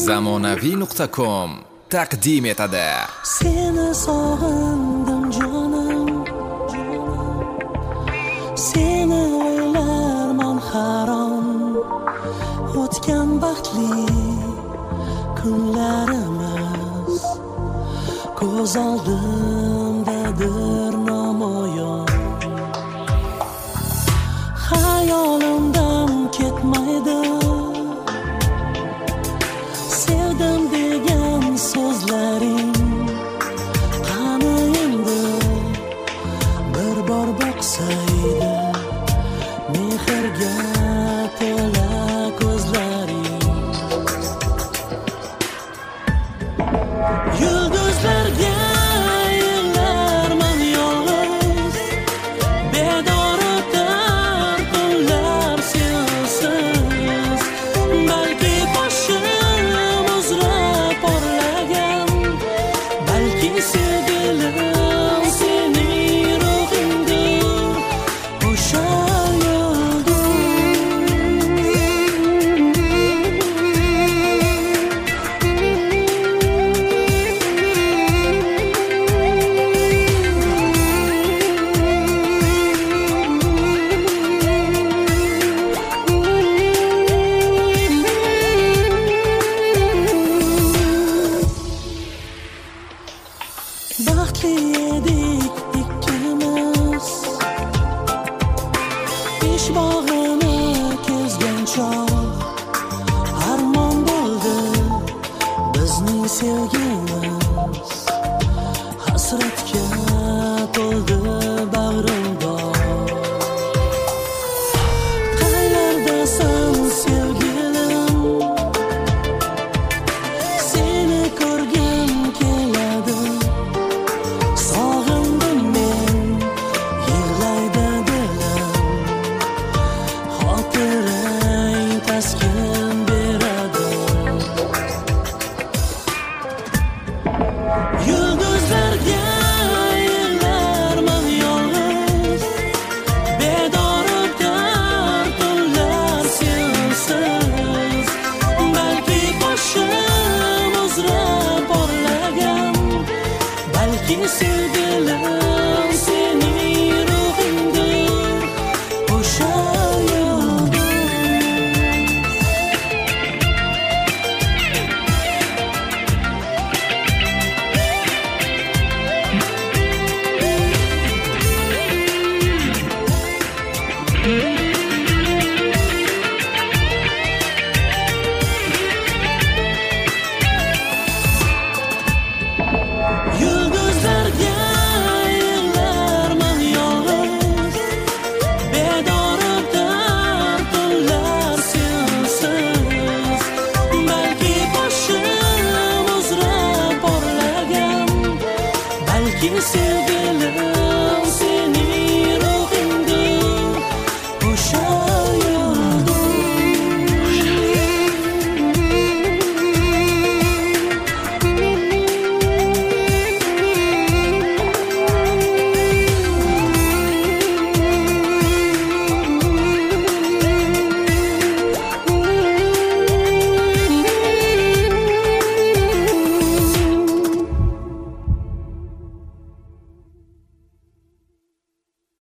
zamonaviy.com taqdim etadi. Seni sog'indim jonim, seni o'ylarman harom. O'tgan baxtli kunlarimiz ko'z oldimdadir namoyon. Hayolimdan ketmaydi sevdim degan so'zlaring. Qani endi bir bor boqsaydi mehrga to'la ko'zlaring. Yulduzlarga yillarman yolg'iz, bedor o'tar kunlar sensiz. Balki boshim uzra porlagan, balki sevgilim sening ruhingdir o'sha baxtli edik ikkimiz, ish bog'ini kezgan chog'. Armon bo'ldi bizning sevgimiz, hasratga to'ldi bag'rimdor. Qayerdasan sevgilim, seni ko'rgim keladi. Sog'indim men, yig'laydi dilim, xotirang taskin beradi. Yulduzlarga yillarman yolg'iz, bedor o'tar tunlar sensiz. Balki boshim uzra porlagan, balki sevgilim